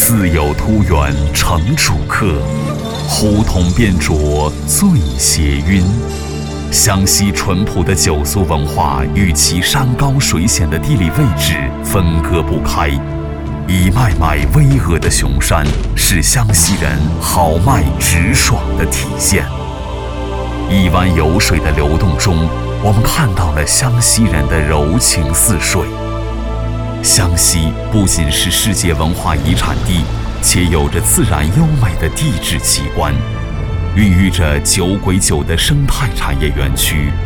自有突源成主客，胡同变浊醉斜晕。湘西淳朴的酒俗文化与其山高水险的地理位置分割不开，一脉脉巍峨的雄山是湘西人豪迈直爽的体现。一湾有水的流动中，我们看到了湘西人的柔情似水。湘西不仅是世界文化遗产地，且有着自然优美的地质奇观，孕育着酒鬼酒的生态产业园区，